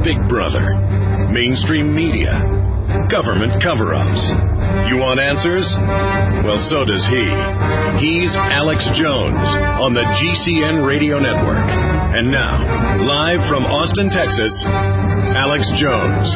Big Brother, mainstream media, government cover-ups. You want answers? Well, so does he. He's Alex Jones on the GCN Radio Network. And now, live from Austin, Texas, Alex Jones.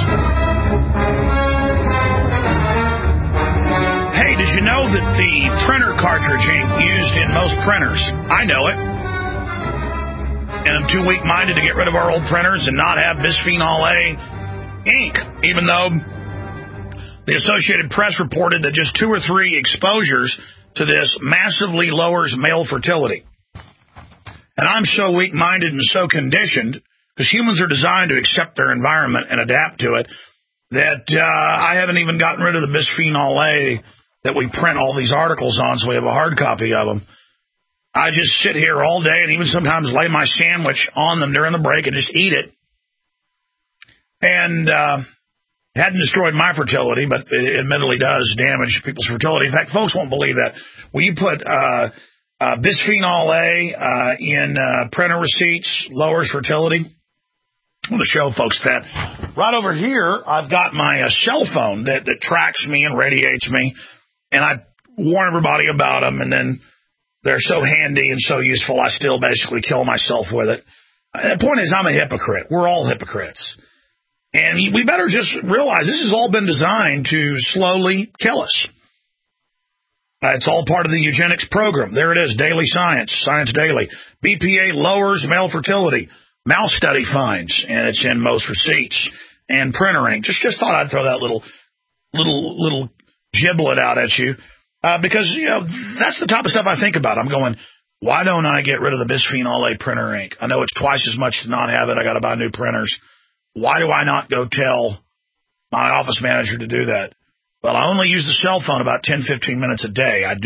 Hey, did you know that the printer cartridge ink used in most printers, I know it, and I'm too weak-minded to get rid of our old printers and not have bisphenol A ink, even though the Associated Press reported that just 2 or 3 exposures to this massively lowers male fertility. And I'm so weak-minded and so conditioned, because humans are designed to accept their environment and adapt to it, that I haven't even gotten rid of the bisphenol A that we print all these articles on, so we have a hard copy of them. I just sit here all day and even sometimes lay my sandwich on them during the break and just eat it. And it hadn't destroyed my fertility, but it admittedly does damage people's fertility. In fact, folks won't believe that. When you put bisphenol A in printer receipts, lowers fertility. I want to show folks that. Right over here, I've got my cell phone that tracks me and radiates me. And I warn everybody about them, and then they're so handy and so useful, I still basically kill myself with it. The point is, I'm a hypocrite. We're all hypocrites. And we better just realize this has all been designed to slowly kill us. It's all part of the eugenics program. There it is, Daily Science, Science Daily. BPA lowers male fertility. Mouse study finds, and it's in most receipts. And printer ink. Just thought I'd throw that little giblet out at you, because, you know, that's the type of stuff I think about. I'm going, why don't I get rid of the bisphenol A printer ink? I know it's twice as much to not have it. I got to buy new printers. Why do I not go tell my office manager to do that? Well, I only use the cell phone about 10, 15 minutes a day. I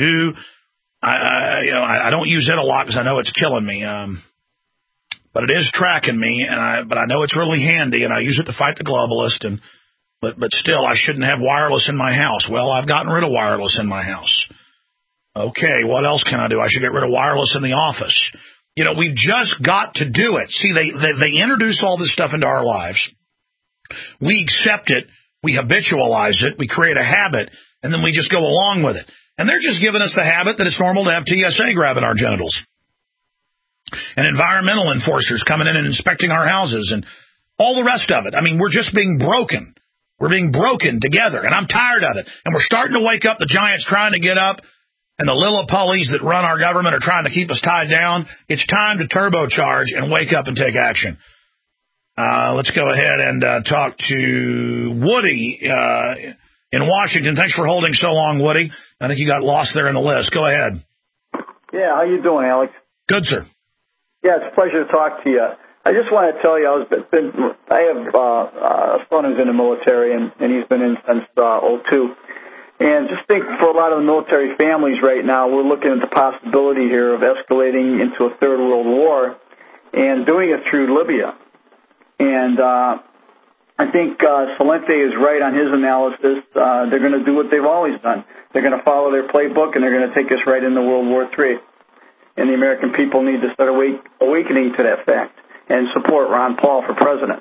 don't use it a lot because I know it's killing me. But it is tracking me, but I know it's really handy, and I use it to fight the globalist, But still, I shouldn't have wireless in my house. Well, I've gotten rid of wireless in my house. Okay, what else can I do? I should get rid of wireless in the office. You know, we've just got to do it. See, they introduce all this stuff into our lives. We accept it. We habitualize it. We create a habit, and then we just go along with it. And they're just giving us the habit that it's normal to have TSA grabbing our genitals. And environmental enforcers coming in and inspecting our houses and all the rest of it. I mean, we're just being broken. We're being broken together, and I'm tired of it. And we're starting to wake up. The giants trying to get up, and the Lillipullies that run our government are trying to keep us tied down. It's time to turbocharge and wake up and take action. Let's go ahead and talk to Woody in Washington. Thanks for holding so long, Woody. I think you got lost there in the list. Go ahead. Yeah, how you doing, Alex? Good, sir. Yeah, it's a pleasure to talk to you. I just want to tell you, I have a son who's in the military, and he's been in since 2002. And just think, for a lot of the military families right now, we're looking at the possibility here of escalating into a third world war and doing it through Libya. And I think Salente is right on his analysis. They're going to do what they've always done. They're going to follow their playbook, and they're going to take us right into World War III. And the American people need to start awakening to that fact and support Ron Paul for president.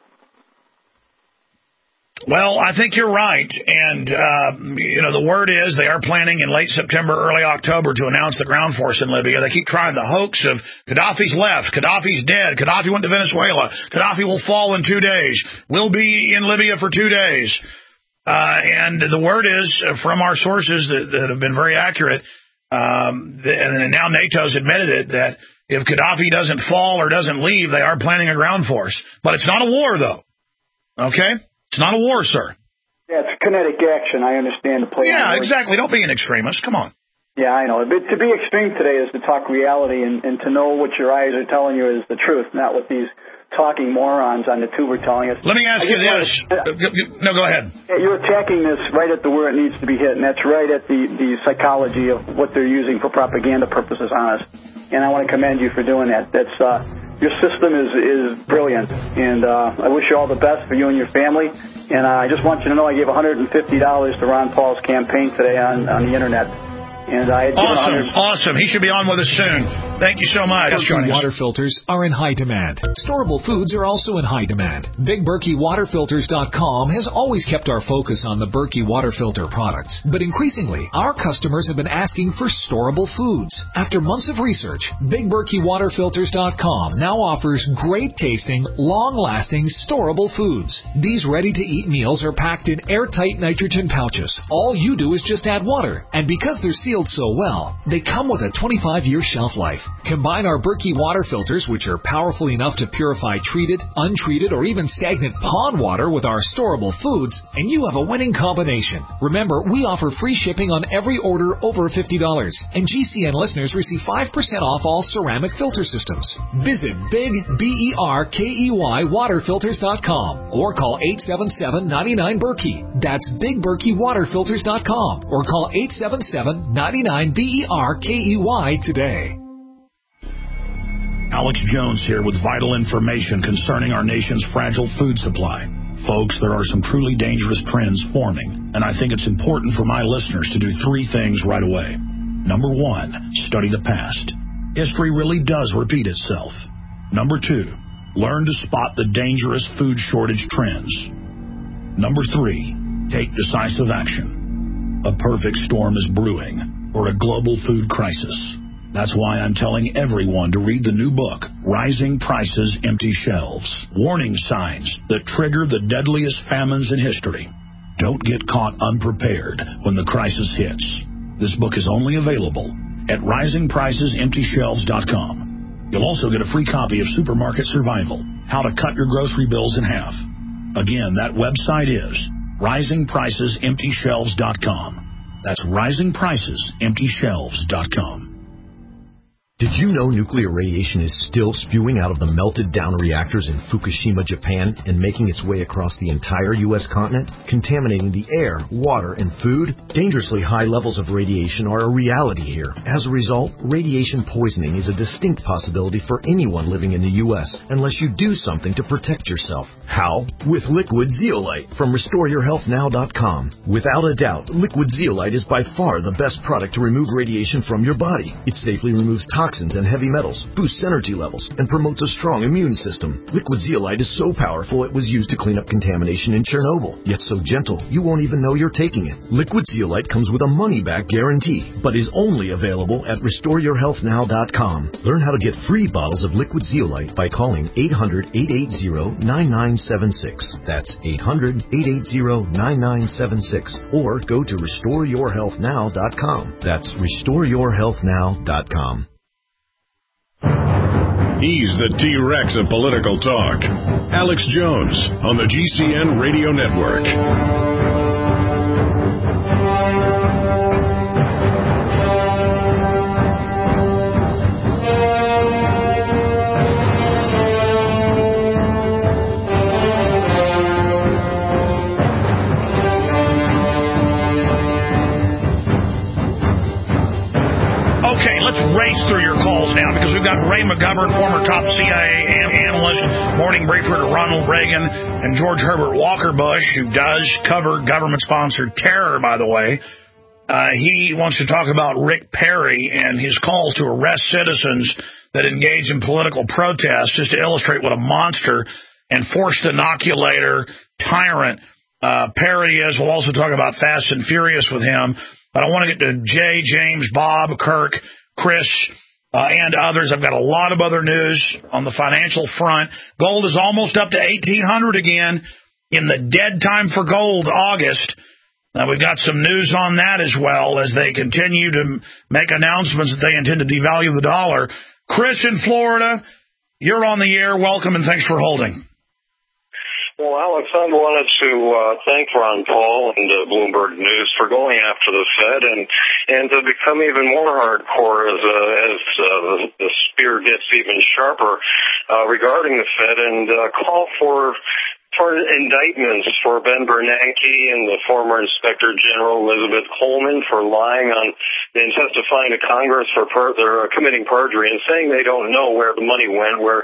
Well, I think you're right. And, the word is they are planning in late September, early October to announce the ground force in Libya. They keep trying the hoax of Gaddafi's left, Gaddafi's dead, Gaddafi went to Venezuela, Gaddafi will fall in 2 days, we'll be in Libya for 2 days. And the word is, from our sources that have been very accurate, and now NATO's admitted it, that if Gaddafi doesn't fall or doesn't leave, they are planning a ground force. But it's not a war, though. Okay? It's not a war, sir. Yeah, it's kinetic action. I understand the play. Yeah, exactly. Don't be an extremist. Come on. Yeah, I know. But to be extreme today is to talk reality and to know what your eyes are telling you is the truth, not what these talking morons on the tube are telling us. Let me ask you this. No, go ahead. You're attacking this right at where it needs to be hit, and that's right at the psychology of what they're using for propaganda purposes on us. And I want to commend you for doing that. That's your system is brilliant, and I wish you all the best for you and your family. And I just want you to know I gave $150 to Ron Paul's campaign today on the internet. And I had awesome. He should be on with us soon. Thank you so much. Berkey water filters are in high demand. Storable foods are also in high demand. BigBerkeyWaterFilters.com has always kept our focus on the Berkey water filter products, but increasingly, our customers have been asking for storable foods. After months of research, BigBerkeyWaterFilters.com now offers great-tasting, long-lasting, storable foods. These ready-to-eat meals are packed in airtight nitrogen pouches. All you do is just add water, and because they're sealed so well, they come with a 25-year shelf life. Combine our Berkey water filters, which are powerful enough to purify treated, untreated, or even stagnant pond water with our storable foods, and you have a winning combination. Remember, we offer free shipping on every order over $50, and GCN listeners receive 5% off all ceramic filter systems. Visit BigBerkeyWaterFilters.com or call 877-99-BERKEY. That's BigBerkeyWaterFilters.com or call 877-99-BERKEY today. Alex Jones here with vital information concerning our nation's fragile food supply. Folks, there are some truly dangerous trends forming, and I think it's important for my listeners to do three things right away. Number one, study the past. History really does repeat itself. Number two, learn to spot the dangerous food shortage trends. Number three, take decisive action. A perfect storm is brewing for a global food crisis. That's why I'm telling everyone to read the new book, Rising Prices, Empty Shelves. Warning signs that trigger the deadliest famines in history. Don't get caught unprepared when the crisis hits. This book is only available at risingpricesemptyshelves.com. You'll also get a free copy of Supermarket Survival, How to Cut Your Grocery Bills in Half. Again, that website is risingpricesemptyshelves.com. That's risingpricesemptyshelves.com. Did you know nuclear radiation is still spewing out of the melted down reactors in Fukushima, Japan, and making its way across the entire U.S. continent, contaminating the air, water, and food? Dangerously high levels of radiation are a reality here. As a result, radiation poisoning is a distinct possibility for anyone living in the U.S. unless you do something to protect yourself. How? With Liquid Zeolite from RestoreYourHealthNow.com. Without a doubt, Liquid Zeolite is by far the best product to remove radiation from your body. It safely removes toxins and heavy metals, boosts energy levels, and promotes a strong immune system. Liquid Zeolite is so powerful it was used to clean up contamination in Chernobyl, yet so gentle you won't even know you're taking it. Liquid Zeolite comes with a money-back guarantee, but is only available at RestoreYourHealthNow.com. Learn how to get free bottles of Liquid Zeolite by calling 800-880-9976. That's 800-880-9976. Or go to RestoreYourHealthNow.com. That's RestoreYourHealthNow.com. He's the T-Rex of political talk. Alex Jones on the GCN Radio Network. Let's race through your calls now because we've got Ray McGovern, former top CIA analyst, morning briefer to Ronald Reagan, and George Herbert Walker Bush, who does cover government-sponsored terror, by the way. He wants to talk about Rick Perry and his calls to arrest citizens that engage in political protests, just to illustrate what a monster and forced inoculator tyrant Perry is. We'll also talk about Fast and Furious with him. But I want to get to Jay, James, Bob, Kirk, Chris, and others. I've got a lot of other news on the financial front. Gold is almost up to $1,800 again in the dead time for gold, August. We've got some news on that as well as they continue to make announcements that they intend to devalue the dollar. Chris in Florida, you're on the air. Welcome and thanks for holding. Well, Alex, I wanted to thank Ron Paul and Bloomberg News for going after the Fed and to become even more hardcore as the spear gets even sharper regarding the Fed and call for indictments for Ben Bernanke and the former Inspector General Elizabeth Coleman for lying on and testifying to Congress for they're committing perjury and saying they don't know where the money went, where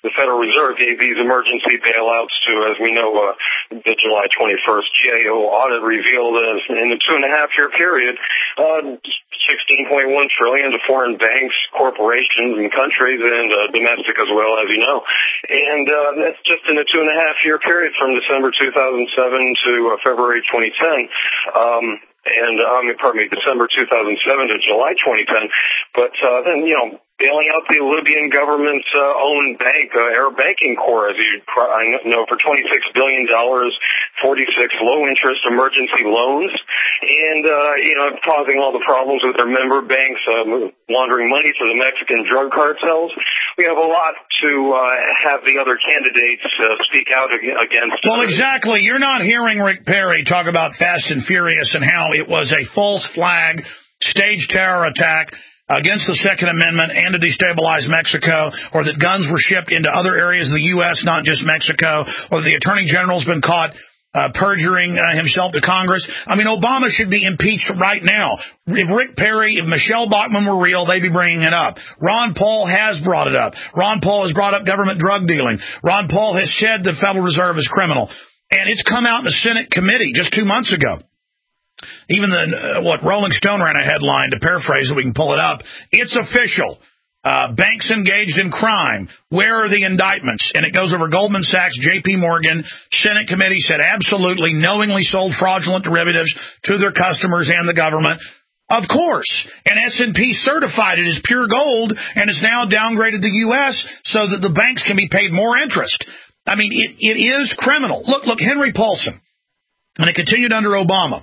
the Federal Reserve gave these emergency bailouts to, as we know, the July 21st GAO audit revealed as in the 2.5-year period, $16.1 trillion to foreign banks, corporations, and countries, and domestic as well, as you know. And that's just in a 2.5-year period from December 2007 to February 2010. December 2007 to July 2010. But then, bailing out the Libyan government's own bank, Arab Banking Corps, as I know, for $26 billion, 46 low-interest emergency loans, and, causing all the problems with their member banks, laundering money for the Mexican drug cartels. We have a lot to have the other candidates speak out against. Well, exactly. You're not hearing Rick Perry talk about Fast and Furious and how it was a false flag, staged terror attack against the Second Amendment and to destabilize Mexico, or that guns were shipped into other areas of the U.S., not just Mexico, or the Attorney General's been caught perjuring himself to Congress. I mean, Obama should be impeached right now. If Rick Perry, if Michelle Bachmann were real, they'd be bringing it up. Ron Paul has brought it up. Ron Paul has brought up government drug dealing. Ron Paul has said the Federal Reserve is criminal. And it's come out in the Senate committee just 2 months ago. Even Rolling Stone ran a headline, to paraphrase it, we can pull it up. It's official. Banks engaged in crime. Where are the indictments? And it goes over Goldman Sachs, J.P. Morgan. Senate committee said absolutely knowingly sold fraudulent derivatives to their customers and the government. Of course. And S&P certified it as pure gold and has now downgraded the U.S. so that the banks can be paid more interest. I mean, it is criminal. Look, Henry Paulson. And it continued under Obama.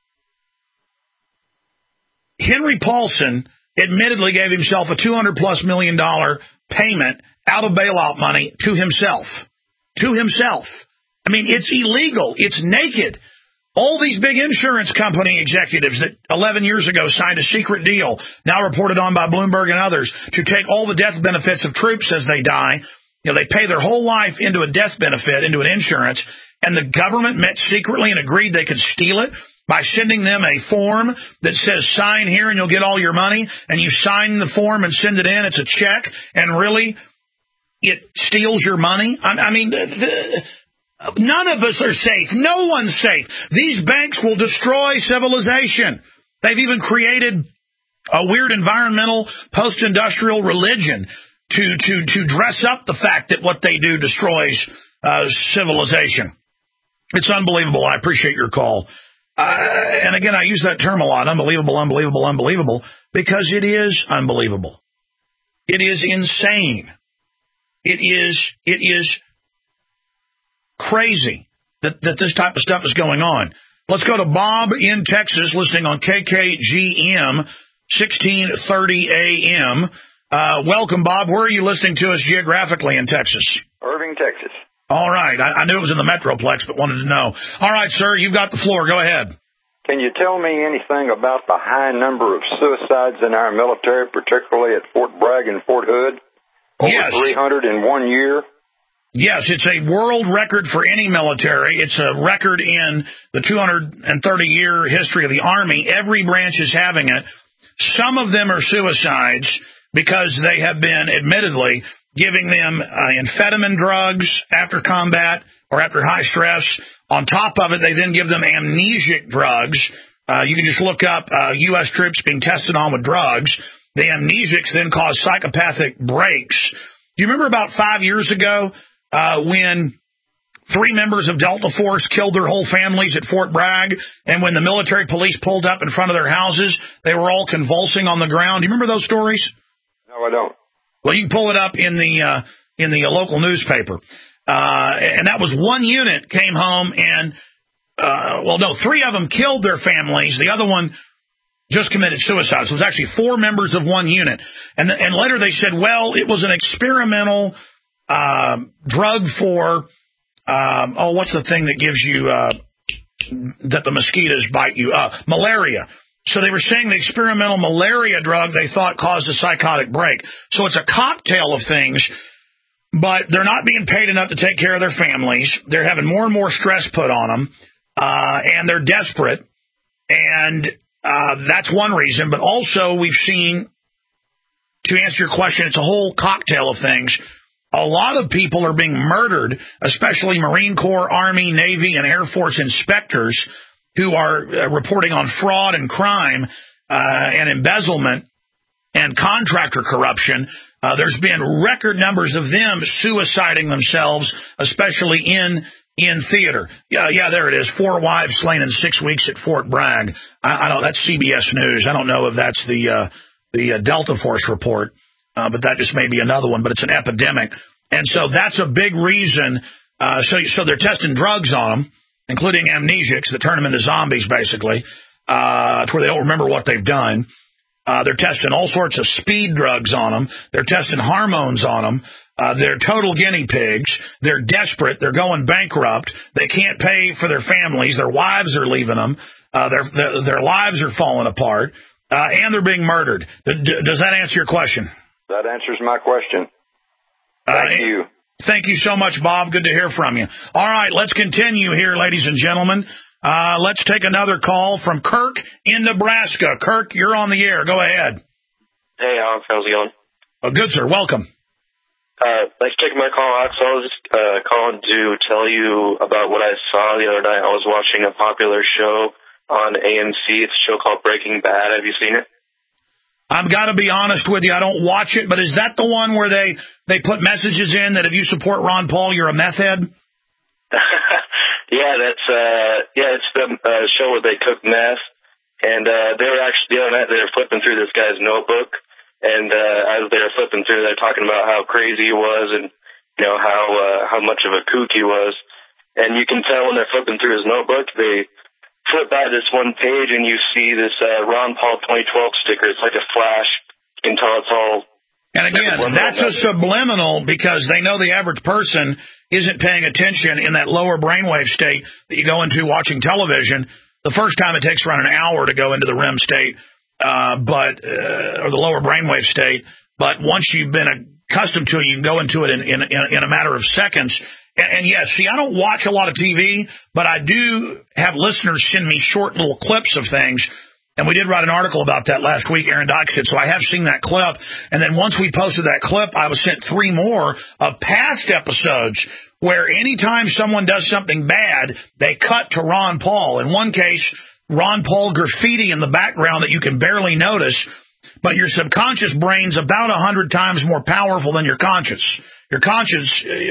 Henry Paulson admittedly gave himself a $200+ million payment out of bailout money to himself. To himself. I mean, it's illegal. It's naked. All these big insurance company executives that 11 years ago signed a secret deal, now reported on by Bloomberg and others, to take all the death benefits of troops as they die. They pay their whole life into a death benefit, into an insurance, and the government met secretly and agreed they could steal it by sending them a form that says sign here and you'll get all your money, and you sign the form and send it in. It's a check, and really it steals your money. I mean, none of us are safe. No one's safe. These banks will destroy civilization. They've even created a weird environmental post-industrial religion to dress up the fact that what they do destroys civilization. It's unbelievable. I appreciate your call. And again, I use that term a lot, unbelievable, because it is unbelievable. It is insane. It is crazy that this type of stuff is going on. Let's go to Bob in Texas, listening on KKGM, 1630 AM. Welcome, Bob. Where are you listening to us geographically in Texas? Irving, Texas. All right. I knew it was in the Metroplex, but wanted to know. All right, sir, you've got the floor. Go ahead. Can you tell me anything about the high number of suicides in our military, particularly at Fort Bragg and Fort Hood? Over 300 in 1 year? Yes, it's a world record for any military. It's a record in the 230-year history of the Army. Every branch is having it. Some of them are suicides because they have been, admittedly, giving them amphetamine drugs after combat or after high stress. On top of it, they then give them amnesic drugs. You can just look up U.S. troops being tested on with drugs. The amnesics then cause psychopathic breaks. Do you remember about 5 years ago when 3 members of Delta Force killed their whole families at Fort Bragg, and when the military police pulled up in front of their houses, they were all convulsing on the ground? Do you remember those stories? No, I don't. Well, you can pull it up in the local newspaper. And that was one unit came home and, 3 of them killed their families. The other one just committed suicide. So it was actually 4 members of one unit. And later they said, well, it was an experimental drug for, what's the thing that gives you, that the mosquitoes bite you? Malaria. So they were saying the experimental malaria drug they thought caused a psychotic break. So it's a cocktail of things, but they're not being paid enough to take care of their families. They're having more and more stress put on them, and they're desperate. And that's one reason. But also we've seen, to answer your question, it's a whole cocktail of things. A lot of people are being murdered, especially Marine Corps, Army, Navy, and Air Force inspectors who are reporting on fraud and crime and embezzlement and contractor corruption. There's been record numbers of them suiciding themselves, especially in theater. Yeah, there it is. 4 wives slain in 6 weeks at Fort Bragg. I know that's CBS News. I don't know if that's the Delta Force report. But that just may be another one, but it's an epidemic. And so that's a big reason. So they're testing drugs on them, including amnesics that turn them into zombies, basically, to where they don't remember what they've done. They're testing all sorts of speed drugs on them. They're testing hormones on them. They're total guinea pigs. They're desperate. They're going bankrupt. They can't pay for their families. Their wives are leaving them. Their lives are falling apart. And they're being murdered. Does that answer your question? That answers my question. Thank you. Thank you so much, Bob. Good to hear from you. All right, let's continue here, ladies and gentlemen. Let's take another call from Kirk in Nebraska. Kirk, you're on the air. Go ahead. Hey, Alex. How's it going? Good, sir. Welcome. Thanks for taking my call, Alex. I was just calling to tell you about what I saw the other night. I was watching a popular show on AMC. It's a show called Breaking Bad. Have you seen it? I've got to be honest with you. I don't watch it, but is that the one where they put messages in that if you support Ron Paul, you're a meth head? Yeah, it's the show where they cook meth, and they were actually the other night they were flipping through this guy's notebook, and as they were flipping through, they're talking about how crazy he was, and how much of a kook he was, and you can tell when they're flipping through his notebook, they flip by this one page and you see this Ron Paul 2012 sticker. It's like a flash. You can tell it's all. And again, that's a subliminal because they know the average person isn't paying attention in that lower brainwave state that you go into watching television. The first time it takes around an hour to go into the REM state, or the lower brainwave state. But once you've been accustomed to it, you can go into it in a matter of seconds. And yes, see, I don't watch a lot of TV, but I do have listeners send me short little clips of things. And we did write an article about that last week, Aaron Dykes did, so I have seen that clip. And then once we posted that clip, I was sent 3 more of past episodes where anytime someone does something bad, they cut to Ron Paul. In one case, Ron Paul graffiti in the background that you can barely notice, but your subconscious brain's about 100 times more powerful than your conscious. Your conscious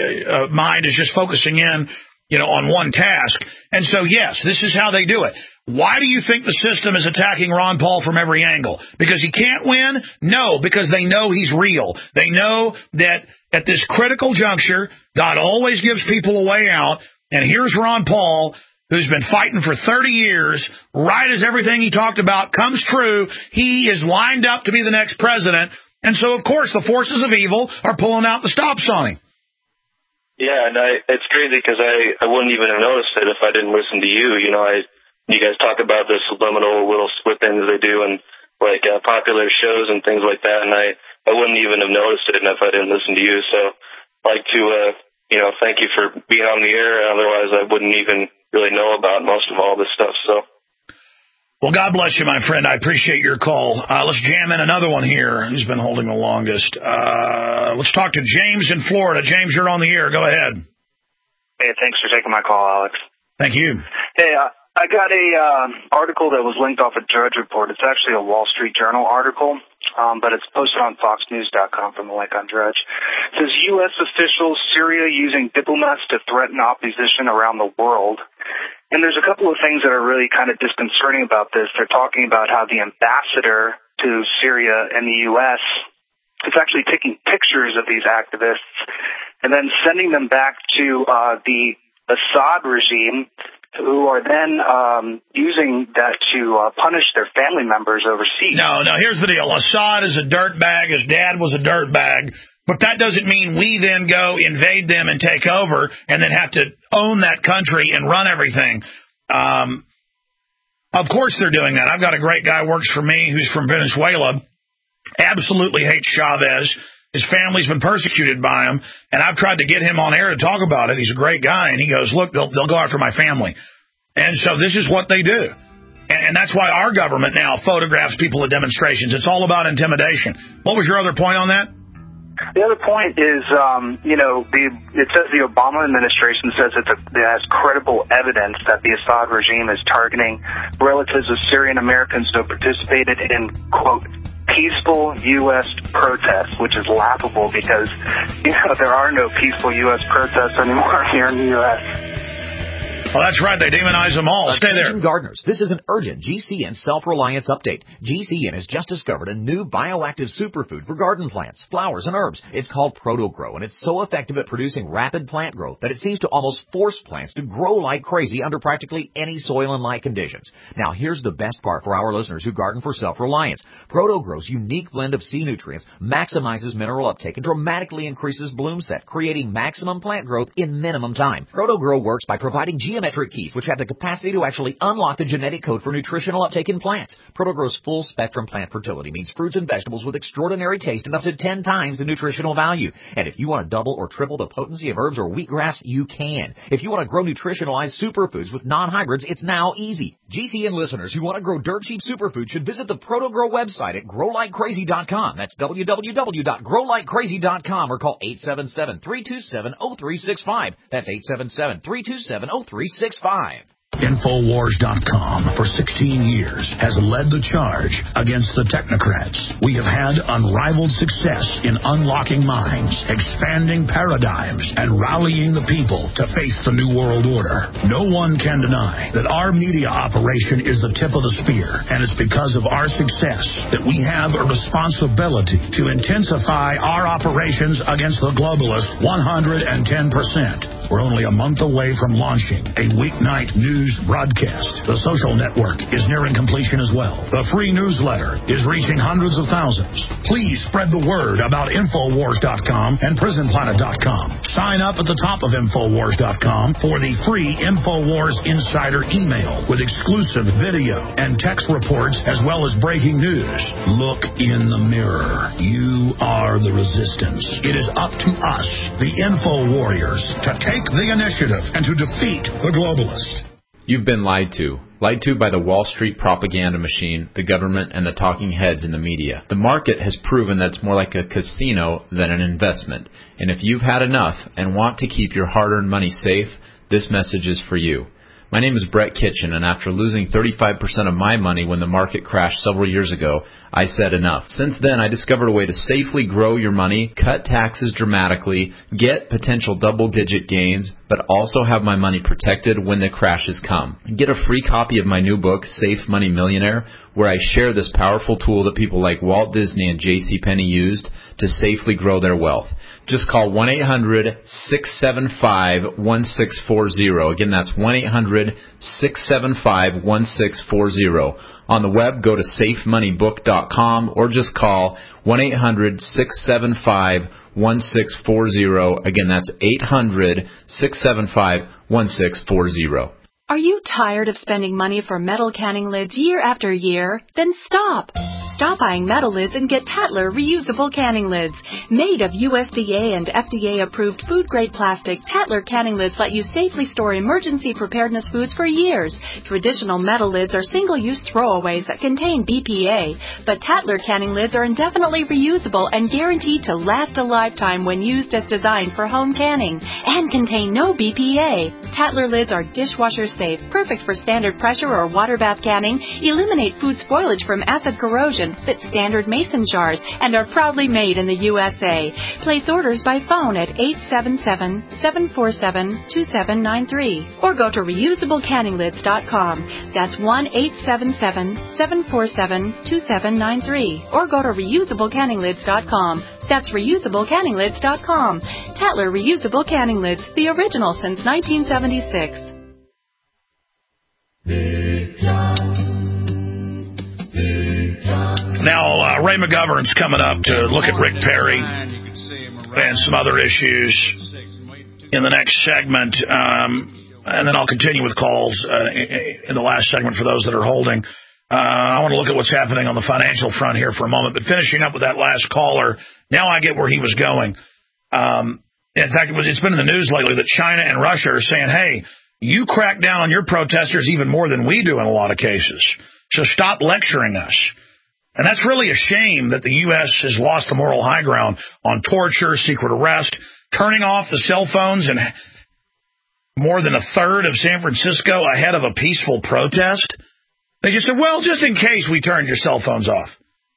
mind is just focusing in, on one task. And so, yes, this is how they do it. Why do you think the system is attacking Ron Paul from every angle? Because he can't win? No, because they know he's real. They know that at this critical juncture, God always gives people a way out. And here's Ron Paul, who's been fighting for 30 years, right as everything he talked about comes true. He is lined up to be the next president. And so, of course, the forces of evil are pulling out the stops on him. Yeah, and it's crazy because I wouldn't even have noticed it if I didn't listen to you. You guys talk about the subliminal little split things they do and like popular shows and things like that, and I wouldn't even have noticed it if I didn't listen to you. So I'd like to, thank you for being on the air. Otherwise, I wouldn't even really know about most of all this stuff. So. Well, God bless you, my friend. I appreciate your call. Let's jam in another one here. Who's been holding the longest? Let's talk to James in Florida. James, you're on the air. Go ahead. Hey, thanks for taking my call, Alex. Thank you. Hey, I got a article that was linked off a Drudge Report. It's actually a Wall Street Journal article, but it's posted on FoxNews.com from the link on Drudge. It says, U.S. officials, Syria using diplomats to threaten opposition around the world. And there's a couple of things that are really kind of disconcerting about this. They're talking about how the ambassador to Syria and the U.S. is actually taking pictures of these activists and then sending them back to the Assad regime, who are then using that to punish their family members overseas. No, here's the deal. Assad is a dirtbag. His dad was a dirtbag. But that doesn't mean we then go invade them and take over and then have to own that country and run everything. Of course they're doing that. I've got a great guy who works for me who's from Venezuela, absolutely hates Chavez. His family's been persecuted by him, and I've tried to get him on air to talk about it. He's a great guy, and he goes, look, they'll go after my family. And so this is what they do. And that's why our government now photographs people at demonstrations. It's all about intimidation. What was your other point on that? The other point is, it says the Obama administration says it has credible evidence that the Assad regime is targeting relatives of Syrian Americans who participated in, quote, peaceful U.S. protests, which is laughable because, there are no peaceful U.S. protests anymore here in the U.S. Well, that's right. They demonize them all. Stay there. Gardeners, this is an urgent GCN self-reliance update. GCN has just discovered a new bioactive superfood for garden plants, flowers, and herbs. It's called ProtoGrow, and it's so effective at producing rapid plant growth that it seems to almost force plants to grow like crazy under practically any soil and light conditions. Now, here's the best part for our listeners who garden for self-reliance. ProtoGrow's unique blend of sea nutrients maximizes mineral uptake and dramatically increases bloom set, creating maximum plant growth in minimum time. ProtoGrow works by providing geometric keys, which have the capacity to actually unlock the genetic code for nutritional uptake in plants. ProtoGrow's full-spectrum plant fertility means fruits and vegetables with extraordinary taste and up to 10 times the nutritional value. And if you want to double or triple the potency of herbs or wheatgrass, you can. If you want to grow nutritionalized superfoods with non-hybrids, it's now easy. GCN listeners who want to grow dirt-cheap superfoods should visit the ProtoGrow website at growlikecrazy.com. That's www.growlikecrazy.com or call 877-327-0365. That's 877-327-0365. Infowars.com for 16 years has led the charge against the technocrats. We have had unrivaled success in unlocking minds, expanding paradigms, and rallying the people to face the New World Order. No one can deny that our media operation is the tip of the spear, and it's because of our success that we have a responsibility to intensify our operations against the globalists 110%. We're only a month away from launching a weeknight news broadcast. The social network is nearing completion as well. The free newsletter is reaching hundreds of thousands. Please spread the word about Infowars.com and PrisonPlanet.com. Sign up at the top of Infowars.com for the free Infowars Insider email with exclusive video and text reports as well as breaking news. Look in the mirror. You are the resistance. It is up to us, the Info Warriors, to take the initiative and to defeat the globalists. You've been lied to. Lied to by the Wall Street propaganda machine, the government, and the talking heads in the media. The market has proven that it's more like a casino than an investment. And if you've had enough and want to keep your hard-earned money safe, this message is for you. My name is Brett Kitchen, and after losing 35% of my money when the market crashed several years ago, I said enough. Since then, I discovered a way to safely grow your money, cut taxes dramatically, get potential double-digit gains, but also have my money protected when the crashes come. Get a free copy of my new book, Safe Money Millionaire, where I share this powerful tool that people like Walt Disney and J.C. Penney used to safely grow their wealth. Just call 1-800-675-1640. Again, that's 1-800-675-1640. On the web, go to safemoneybook.com or just call 1-800-675-1640. Again, that's 800-675-1640. Are you tired of spending money for metal canning lids year after year? Then stop. Stop buying metal lids and get Tatler reusable canning lids. Made of USDA and FDA-approved food-grade plastic, Tatler canning lids let you safely store emergency preparedness foods for years. Traditional metal lids are single-use throwaways that contain BPA, but Tatler canning lids are indefinitely reusable and guaranteed to last a lifetime when used as designed for home canning and contain no BPA. Tatler lids are dishwasher safe, perfect for standard pressure or water bath canning, eliminate food spoilage from acid corrosion, fit standard mason jars, and are proudly made in the USA. Place orders by phone at 877-747-2793 or go to reusablecanninglids.com. That's 1-877-747-2793 or go to reusablecanninglids.com. That's reusablecanninglids.com. Tatler Reusable Canning Lids, the original since 1976. Now, Ray McGovern's coming up to look at Rick Perry and some other issues in the next segment. And then I'll continue with calls in the last segment for those that are holding. I want to look at what's happening on the financial front here for a moment. But finishing up with that last caller, now I get where he was going. In fact, it's been in the news lately that China and Russia are saying, hey, you crack down on your protesters even more than we do in a lot of cases. So stop lecturing us. And that's really a shame that the U.S. has lost the moral high ground on torture, secret arrest, turning off the cell phones in more than a third of San Francisco ahead of a peaceful protest. They just said, well, just in case we turned your cell phones off.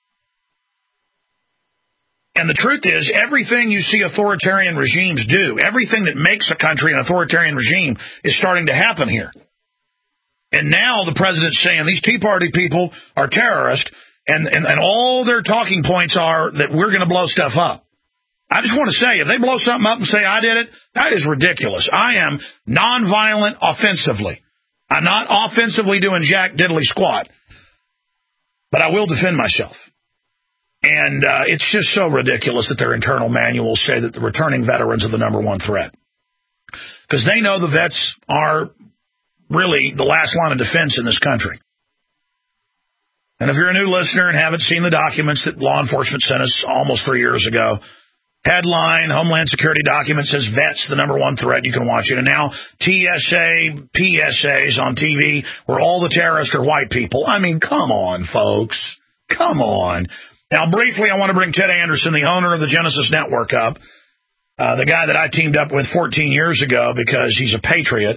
And the truth is, everything you see authoritarian regimes do, everything that makes a country an authoritarian regime is starting to happen here. And now the president's saying these Tea Party people are terrorists, and all their talking points are that we're going to blow stuff up. I just want to say, if they blow something up and say I did it, that is ridiculous. I am nonviolent offensively. I'm not offensively doing jack diddly squat, but I will defend myself. And it's just so ridiculous that their internal manuals say that the returning veterans are the number one threat. Because they know the vets are really the last line of defense in this country. And if you're a new listener and haven't seen the documents that law enforcement sent us almost 3 years ago, headline, Homeland Security document says vets the number one threat. You can watch it. And now TSA, PSAs on TV where all the terrorists are white people. I mean, come on, folks. Come on. Now, briefly, I want to bring Ted Anderson, the owner of the Genesis Network, up. The guy that I teamed up with 14 years ago because he's a patriot.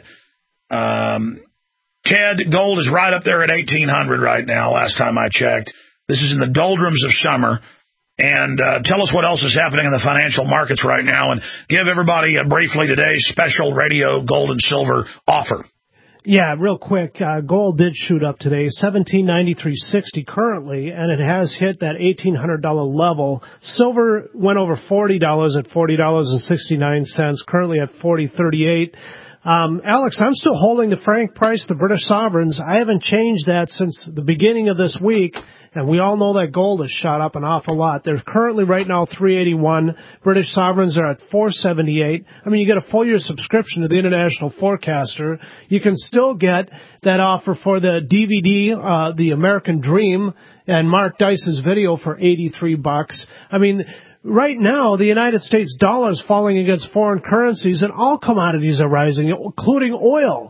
Ted, gold is right up there at $1,800 right now, last time I checked. This is in the doldrums of summer. And tell us what else is happening in the financial markets right now, and give everybody briefly today's special radio gold and silver offer. Yeah, real quick, gold did shoot up today, $1,793.60 currently, and it has hit that $1,800 level. Silver went over $40 at $40.69, currently at $40.38. Alex, I'm still holding the franc price, the British sovereigns. I haven't changed that since the beginning of this week. And we all know that gold has shot up an awful lot. They're currently right now $381. British sovereigns are at $478. I mean, you get a full year subscription to the International Forecaster. You can still get that offer for the DVD, The American Dream, and Mark Dice's video for $83. I mean, right now, the United States dollar is falling against foreign currencies, and all commodities are rising, including oil.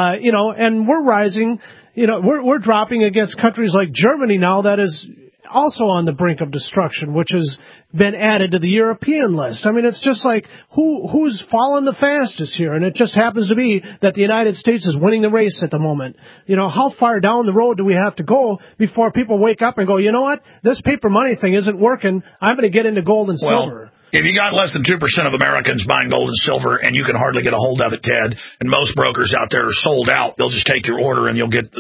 And we're rising. We're dropping against countries like Germany now that is also on the brink of destruction, which has been added to the European list. I mean, it's just like who's fallen the fastest here, and it just happens to be that the United States is winning the race at the moment. How far down the road do we have to go before people wake up and go, you know what, this paper money thing isn't working, I'm going to get into gold and silver. If you got less than 2% of Americans buying gold and silver, and you can hardly get a hold of it, Ted, and most brokers out there are sold out, they'll just take your order and you'll get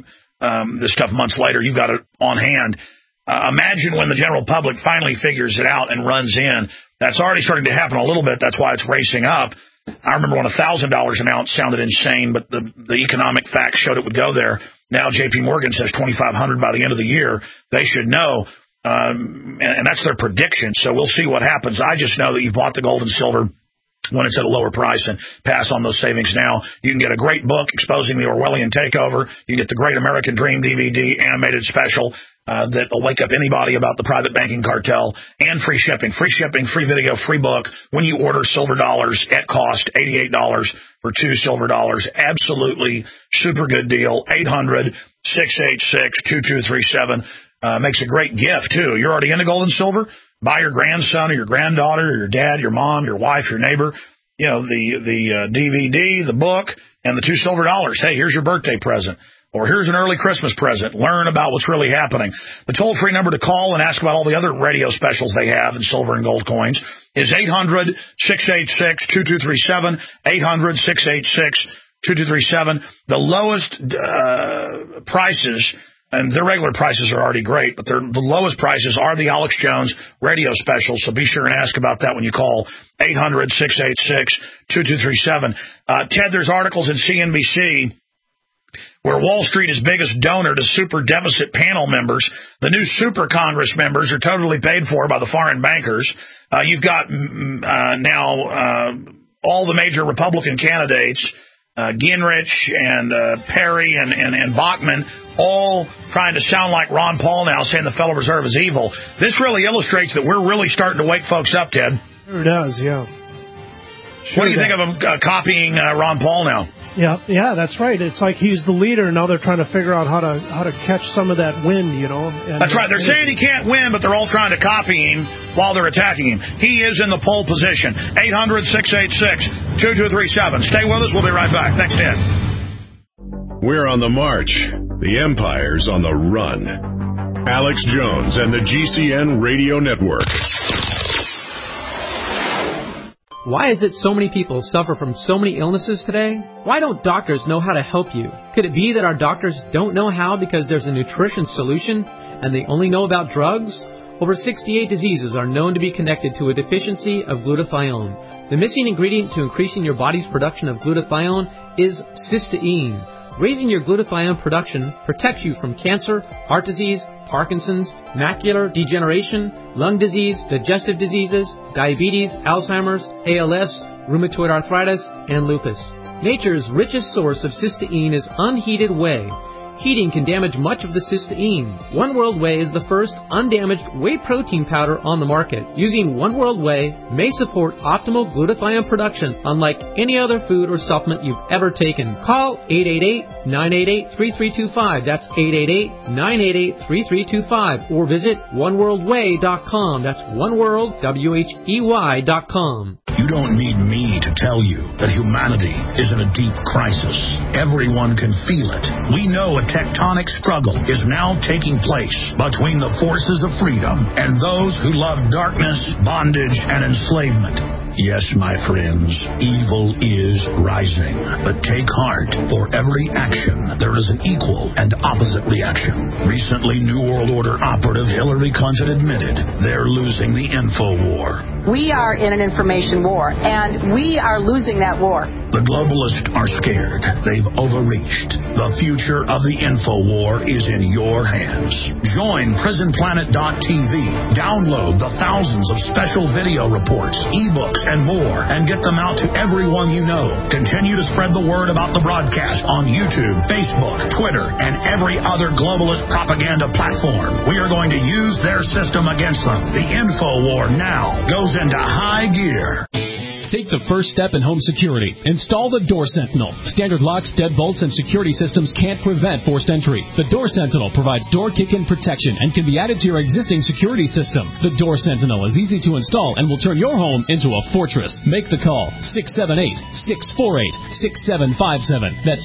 this stuff months later. You've got it on hand. Imagine when the general public finally figures it out and runs in. That's already starting to happen a little bit. That's why it's racing up. I remember when $1,000 an ounce sounded insane, but the economic facts showed it would go there. Now J.P. Morgan says $2,500 by the end of the year. They should know. And that's their prediction, so we'll see what happens. I just know that you've bought the gold and silver when it's at a lower price, and pass on those savings now. You can get a great book exposing the Orwellian takeover. You get the Great American Dream DVD animated special that will wake up anybody about the private banking cartel, and free shipping, free video, free book when you order silver dollars at cost, $88 for 2 silver dollars. Absolutely super good deal. 800-686-2237. Makes a great gift, too. You're already into gold and silver? Buy your grandson or your granddaughter or your dad, your mom, your wife, your neighbor, the DVD, the book, and the 2 silver dollars. Hey, here's your birthday present. Or here's an early Christmas present. Learn about what's really happening. The toll-free number to call and ask about all the other radio specials they have in silver and gold coins is 800-686-2237, 800-686-2237. The lowest prices, and their regular prices are already great, but the lowest prices are the Alex Jones radio specials, so be sure and ask about that when you call 800-686-2237. Ted, there's articles in CNBC where Wall Street is biggest donor to super deficit panel members. The new super Congress members are totally paid for by the foreign bankers. You've got now all the major Republican candidates, Gingrich and Perry and Bachmann, all trying to sound like Ron Paul now, saying the Federal Reserve is evil. This really illustrates that we're really starting to wake folks up, Ted. Sure does, yeah. What do you think of them copying Ron Paul now? Yeah, that's right. It's like he's the leader, and now they're trying to figure out how to catch some of that wind, And, that's right. They're saying he can't win, but they're all trying to copy him while they're attacking him. He is in the pole position. 800-686-2237. Stay with us. We'll be right back. Thanks, Ted. We're on the march. The empire's on the run. Alex Jones and the GCN Radio Network. Why is it so many people suffer from so many illnesses today? Why don't doctors know how to help you? Could it be that our doctors don't know how because there's a nutrition solution and they only know about drugs? Over 68 diseases are known to be connected to a deficiency of glutathione. The missing ingredient to increasing your body's production of glutathione is cysteine. Raising your glutathione production protects you from cancer, heart disease, Parkinson's, macular degeneration, lung disease, digestive diseases, diabetes, Alzheimer's, ALS, rheumatoid arthritis, and lupus. Nature's richest source of cysteine is unheated whey. Heating can damage much of the cysteine. One World Whey is the first undamaged whey protein powder on the market. Using One World Whey may support optimal glutathione production unlike any other food or supplement you've ever taken. Call 888-988-3325. That's 888-988-3325. Or visit oneworldwhey.com. That's oneworld.com. You don't need me to tell you that humanity is in a deep crisis. Everyone can feel it. We know a tectonic struggle is now taking place between the forces of freedom and those who love darkness, bondage, and enslavement. Yes, my friends, evil is rising. But take heart. For every action, there is an equal and opposite reaction. Recently, New World Order operative Hillary Clinton admitted they're losing the info war. We are in an information war, and we are losing that war. The globalists are scared. They've overreached. The future of the info war is in your hands. Join PrisonPlanet.tv. Download the thousands of special video reports, ebooks, and more, and get them out to everyone you know. Continue to spread the word about the broadcast on YouTube, Facebook, Twitter, and every other globalist propaganda platform. We are going to use their system against them. The info war now goes into high gear. Take the first step in home security. Install the Door Sentinel. Standard locks, deadbolts, and security systems can't prevent forced entry. The Door Sentinel provides door kick-in protection and can be added to your existing security system. The Door Sentinel is easy to install and will turn your home into a fortress. Make the call. 678-648-6757. That's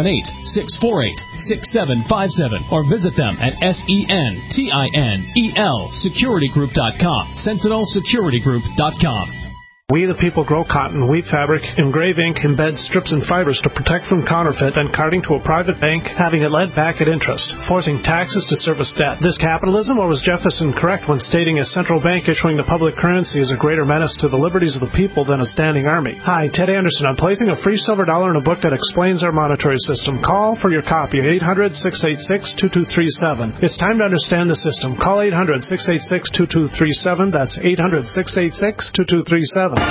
678-648-6757. Or visit them at SENTINEL securitygroup.com. SentinelSecurityGroup.com. We the people grow cotton, weave fabric, engrave ink, embed strips and fibers to protect from counterfeit and carting to a private bank, having it lent back at interest, forcing taxes to service debt. This capitalism, or was Jefferson correct when stating a central bank issuing the public currency is a greater menace to the liberties of the people than a standing army? Hi, Ted Anderson. I'm placing a free silver dollar in a book that explains our monetary system. Call for your copy at 800-686-2237. It's time to understand the system. Call 800-686-2237. That's 800-686-2237.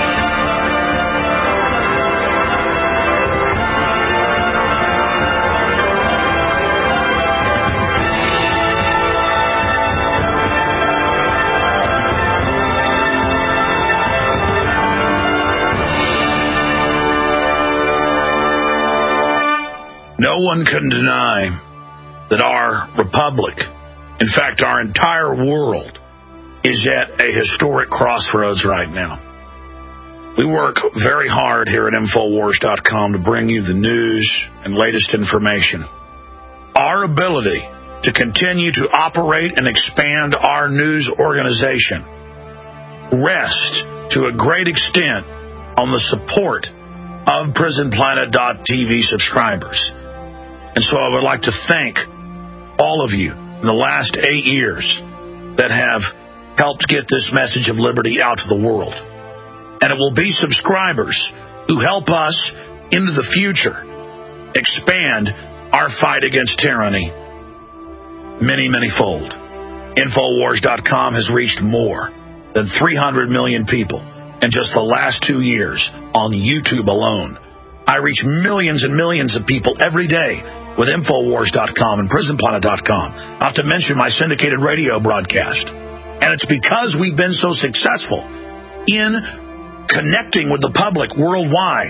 No one can deny that our republic, in fact, our entire world, is at a historic crossroads right now. We work very hard here at Infowars.com to bring you the news and latest information. Our ability to continue to operate and expand our news organization rests to a great extent on the support of PrisonPlanet.tv subscribers. And so I would like to thank all of you in the last 8 years that have helped get this message of liberty out to the world. And it will be subscribers who help us into the future expand our fight against tyranny many, many-fold. Infowars.com has reached more than 300 million people in just the last 2 years on YouTube alone. I reach millions and millions of people every day with Infowars.com and PrisonPlanet.com, not to mention my syndicated radio broadcast. And it's because we've been so successful in connecting with the public worldwide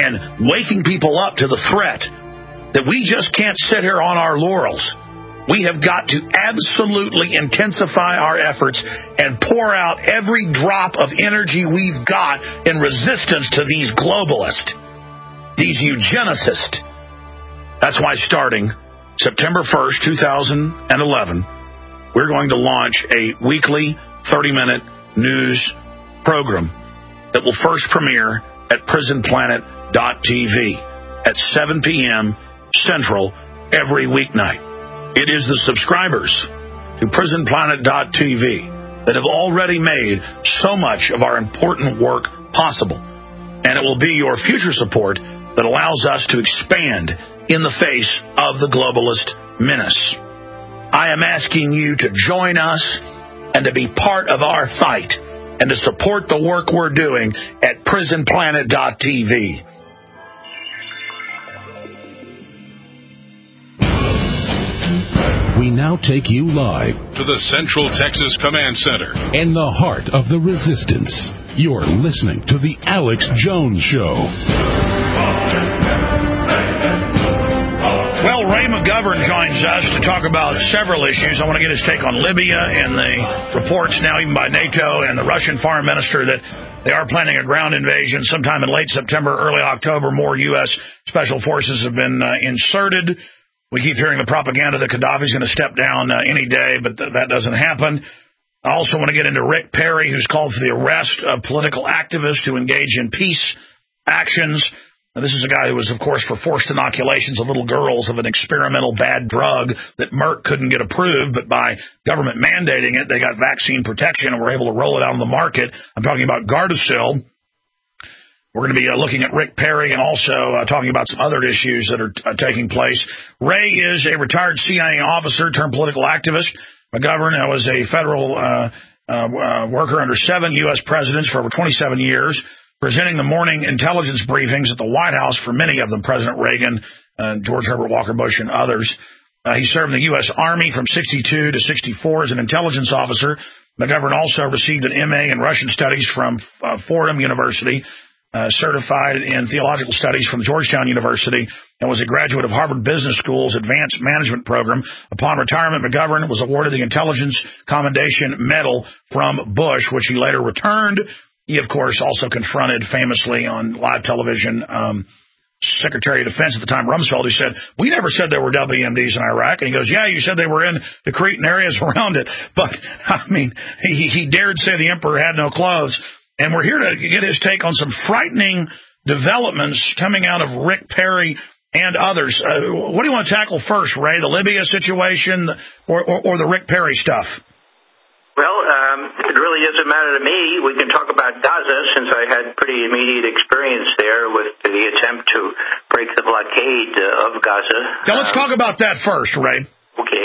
and waking people up to the threat that we just can't sit here on our laurels. We have got to absolutely intensify our efforts and pour out every drop of energy we've got in resistance to these globalists, these eugenicists. That's why starting September 1st, 2011, we're going to launch a weekly 30-minute news program that will first premiere at prisonplanet.tv at 7 p.m. Central every weeknight. It is the subscribers to prisonplanet.tv that have already made so much of our important work possible. And it will be your future support that allows us to expand in the face of the globalist menace. I am asking you to join us and to be part of our fight and to support the work we're doing at prisonplanet.tv. We now take you live to the Central Texas Command Center in the heart of the resistance. You're listening to The Alex Jones Show. Well, Ray McGovern joins us to talk about several issues. I want to get his take on Libya and the reports now even by NATO and the Russian foreign minister that they are planning a ground invasion sometime in late September, early October. More U.S. Special Forces have been inserted. We keep hearing the propaganda that Gaddafi's going to step down any day, but that doesn't happen. I also want to get into Rick Perry, who's called for the arrest of political activists who engage in peace actions. Now, this is a guy who was, of course, for forced inoculations of little girls of an experimental bad drug that Merck couldn't get approved, but by government mandating it, they got vaccine protection and were able to roll it out on the market. I'm talking about Gardasil. We're going to be looking at Rick Perry and also talking about some other issues that are taking place. Ray is a retired CIA officer turned political activist. McGovern was a federal worker under 7 U.S. presidents for over 27 years, presenting the morning intelligence briefings at the White House for many of them, President Reagan, George Herbert Walker Bush, and others. He served in the U.S. Army from 62 to 64 as an intelligence officer. McGovern also received an MA in Russian Studies from Fordham University, certified in theological studies from Georgetown University, and was a graduate of Harvard Business School's Advanced Management Program. Upon retirement, McGovern was awarded the Intelligence Commendation Medal from Bush, which he later returned. He, of course, also confronted famously on live television Secretary of Defense at the time, Rumsfeld, who said, "We never said there were WMDs in Iraq." And he goes, "Yeah, you said they were in the Cretan areas around it." But, I mean, he dared say the emperor had no clothes. And we're here to get his take on some frightening developments coming out of Rick Perry and others. What do you want to tackle first, Ray, the Libya situation or the Rick Perry stuff? Well, it really doesn't matter to me. We can talk about Gaza since I had pretty immediate experience there with the attempt to break the blockade of Gaza. Now, let's talk about that first, Ray. Okay.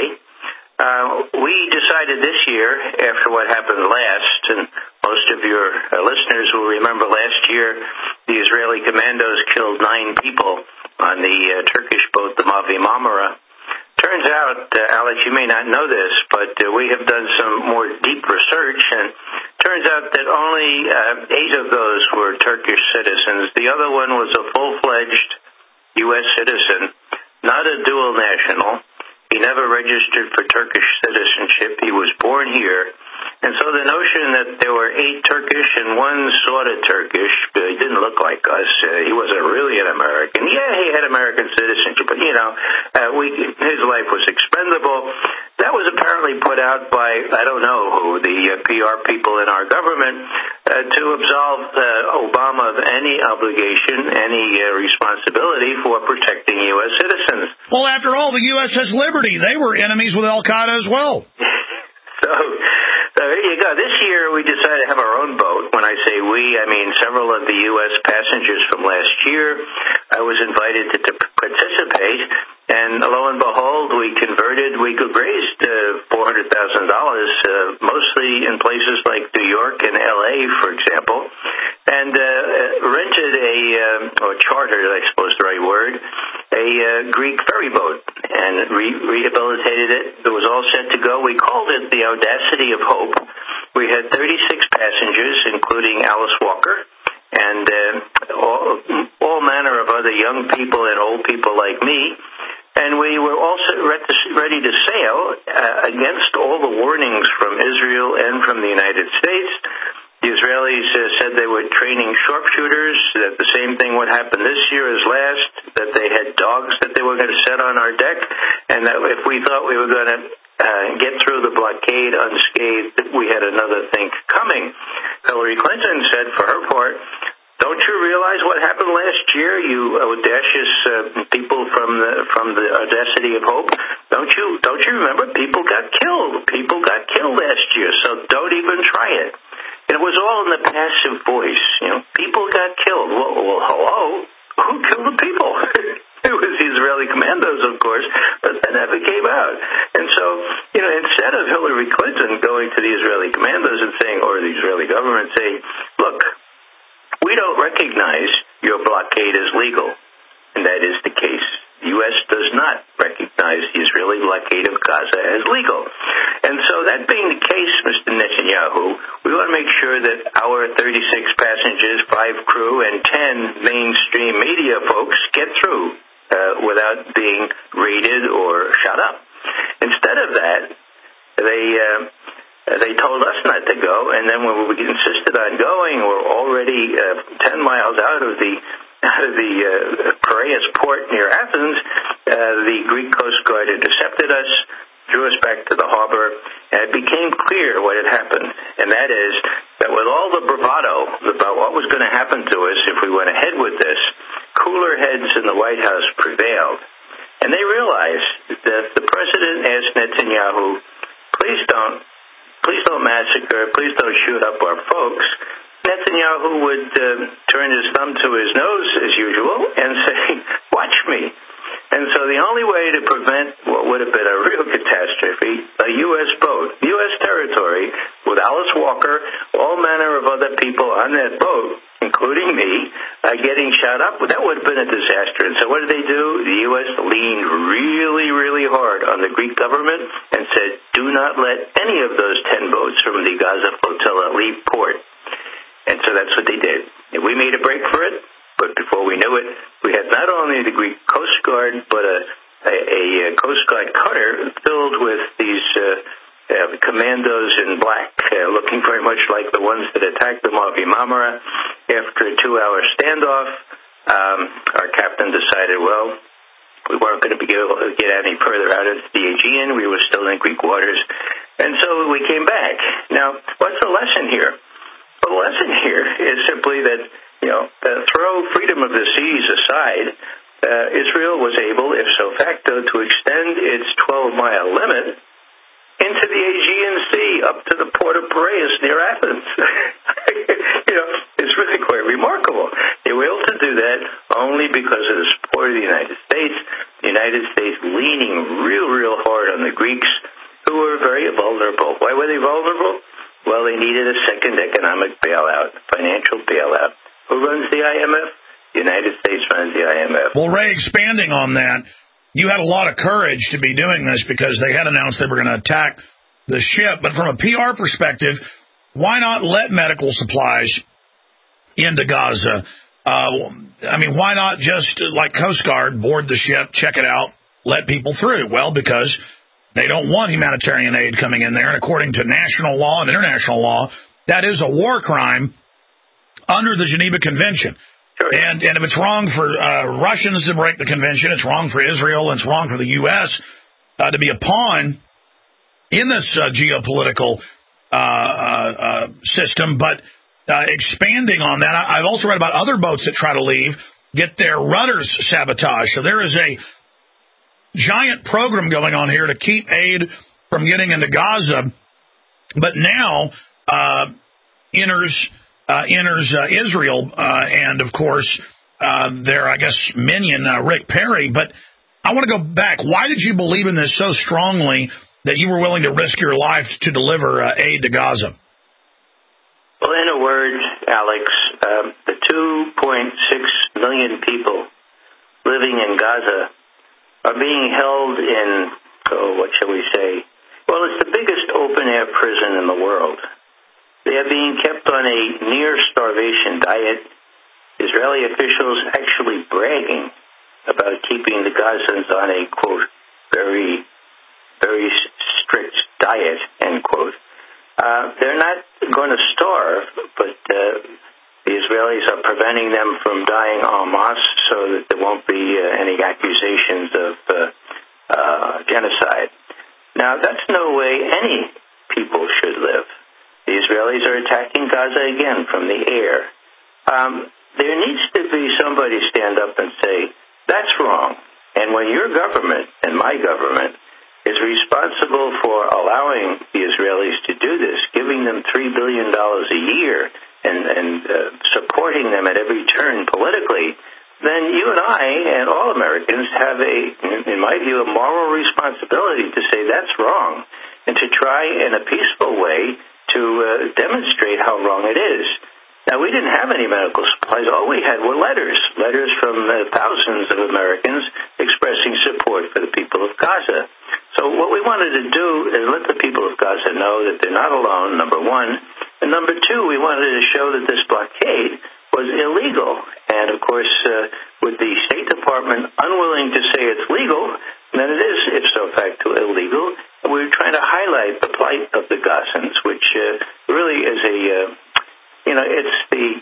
We decided this year, after what happened last, and most of your listeners will remember last year, the Israeli commandos killed 9 people on the Turkish boat, the Mavi Marmara. Turns out, Alex, you may not know this, but we have done some more deep research, and turns out that only 8 of those were Turkish citizens. The other one was a full-fledged U.S. citizen, not a dual national. He never registered for Turkish citizenship. He was born here. And so the notion that there were 8 Turkish and 1 sort of Turkish, but he didn't look like us. He wasn't really an American. Yeah, he had American citizenship, but, his life was expendable. That was apparently put out by, I don't know who, the PR people in our government, to absolve Obama of any obligation, any responsibility for protecting U.S. citizens. Well, after all, the U.S. has liberty. They were enemies with Al-Qaeda as well. So there you go. This year we decided to have our own boat. When I say we, I mean several of the U.S. passengers from last year. I was invited to participate, and lo and behold, we raised $400,000, mostly in places like New York and L.A., for example, and rented chartered, I suppose the right word, a Greek ferry boat and rehabilitated it. It was all set to go. We called it the Audacity of Hope. We had 36 passengers, including Alice Walker, and all manner the young people and old people like me. And we were also ready to sail against all the warnings from Israel and from the United States. The Israelis said they were training sharpshooters, that the same thing would happen this year as last, that they had dogs that they were going to set on our deck, and that if we thought we were going to get through the blockade unscathed, we had another thing coming. Hillary Clinton said, for her part, don't you realize what happened last year, you audacious people from the audacity of hope? Don't you remember? People got killed. People got killed last year, so don't even try it. It was all in the passive voice. People got killed. Well, hello? Who killed the people? It was the Israeli commandos, of course, but that never came out. And so, instead of Hillary Clinton going to the Israeli commandos and saying, or the Israeli government saying, look, we don't recognize your blockade as legal, and that is the case. The U.S. does not recognize the Israeli blockade of Gaza as legal. And so that being the case, Mr. Netanyahu, we want to make sure that our 36 passengers, 5 crew, and 10 mainstream media folks get through without being raided or shot up. Instead of that, they told us not to go, and then when we insisted on going, we're already 10 miles out of the Piraeus port near Athens. The Greek Coast Guard intercepted us, drew us back to the harbor, and it became clear what had happened, and that is that with all the bravado about what was going to happen to us if we went ahead with this, cooler heads in the White House prevailed, and they realized that the president asked Netanyahu, please don't massacre, please don't shoot up our folks. Netanyahu would turn his thumb to his nose, as usual, and say, watch me. And so the only way to prevent what would have been a real catastrophe, a U.S. boat, U.S. territory, with Alice Walker, all manner of other people on that boat, including me, getting shot up, that would have been a disaster. And so what did they do? The U.S. leaned really, really hard on the Greek government and said, do not let any of those 10 boats from the Gaza flotilla leave port. And so that's what they did. And we made a break for it, but before we knew it, we had not only the Greek Coast Guard, but a Coast Guard cutter filled with these commandos in black, looking very much like the ones that attacked the Mavi Marmara. After a 2-hour standoff, our captain decided, well, we weren't going to be able to get any further out of the Aegean. We were still in Greek waters. And so we came back. Now, what's the lesson here? Well, the lesson here is simply that, throw freedom of the seas aside, Israel was able, ipso facto, to extend its 12-mile limit into the Aegean Sea, up to the port of Piraeus near Athens. It's really quite remarkable. They were able to do that only because of the support of the United States leaning real hard on the Greeks, who were very vulnerable. Why were they vulnerable? Well, they needed a second economic bailout, financial bailout. Who runs the IMF? The United States runs the IMF. Well, Ray, expanding on that, you had a lot of courage to be doing this because they had announced they were going to attack the ship. But from a PR perspective, why not let medical supplies into Gaza? Why not just, like Coast Guard, board the ship, check it out, let people through? Well, because they don't want humanitarian aid coming in there. And according to national law and international law, that is a war crime under the Geneva Convention. Sure. And if it's wrong for Russians to break the convention, it's wrong for Israel, and it's wrong for the U.S. To be a pawn in this geopolitical system. But expanding on that, I've also read about other boats that try to leave, get their rudders sabotaged. So there is a giant program going on here to keep aid from getting into Gaza. But now enters Israel and, of course, their, minion, Rick Perry. But I want to go back. Why did you believe in this so strongly that you were willing to risk your life to deliver aid to Gaza? Well, in a word, Alex, the 2.6 million people living in Gaza are being held in, what shall we say? Well, it's the biggest open-air prison in the world. They are being kept on a near-starvation diet. Israeli officials actually bragging about keeping the Gazans on a, quote, very, very strict diet, end quote. They're not going to starve, but the Israelis are preventing them from dying en masse so that there won't be any accusations of genocide. Now, that's no way any people should live. The Israelis are attacking Gaza again from the air. There needs to be somebody stand up and say, that's wrong. And when your government and my government is responsible for allowing the Israelis to do this, giving them $3 billion a year and supporting them at every turn politically, then you and I and all Americans have in my view, a moral responsibility to say that's wrong and to try in a peaceful way to demonstrate how wrong it is. Now, we didn't have any medical supplies. All we had were letters from thousands of Americans expressing support for the people of Gaza. So what we wanted to do is let the people of Gaza know that they're not alone, number one. And number two, we wanted to show that this blockade was illegal. And, of course, with the State Department unwilling to say it's legal, then it is ipso facto illegal. And we were trying to highlight the plight of the Gazans, which really is it's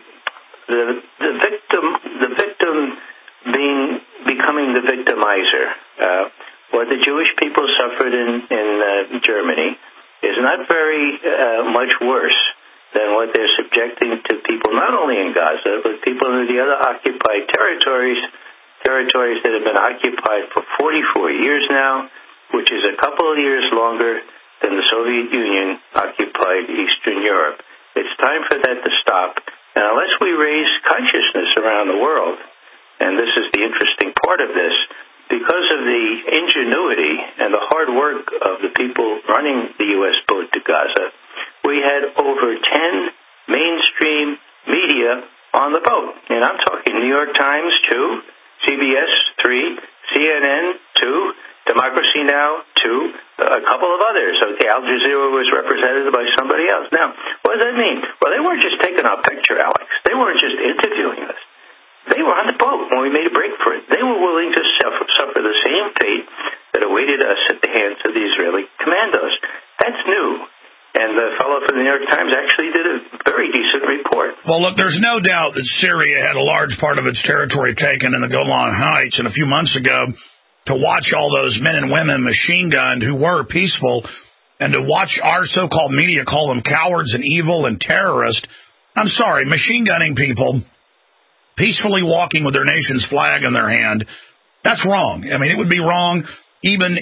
the victim becoming the victimizer. What the Jewish people suffered in Germany is not very much worse than what they're subjecting to people not only in Gaza, but people in the other occupied territories that have been occupied for 44 years now, which is a couple of years longer than the Soviet Union occupied Eastern Europe. It's time for that to stop. And unless we raise consciousness around the world, and this is the interesting part of this, because of the ingenuity and the hard work of the people running the U.S. boat to Gaza, we had over 10 mainstream media on the boat. And I'm talking New York Times, 2, CBS, 3, CNN, 2, Democracy Now!, 2, a couple of others. Okay, Al Jazeera was represented by somebody else. Now, what does that mean? Well, they weren't just taking our picture, Alex. They weren't just interviewing us. They were on the boat when we made a break for it. They were willing to suffer the same fate that awaited us at the hands of the Israeli commandos. That's new. And the fellow from the New York Times actually did a very decent report. Well, look, there's no doubt that Syria had a large part of its territory taken in the Golan Heights. And a few months ago, to watch all those men and women machine gunned who were peaceful, and to watch our so-called media call them cowards and evil and terrorists, I'm sorry, machine gunning people peacefully walking with their nation's flag in their hand, that's wrong. I mean, it would be wrong even,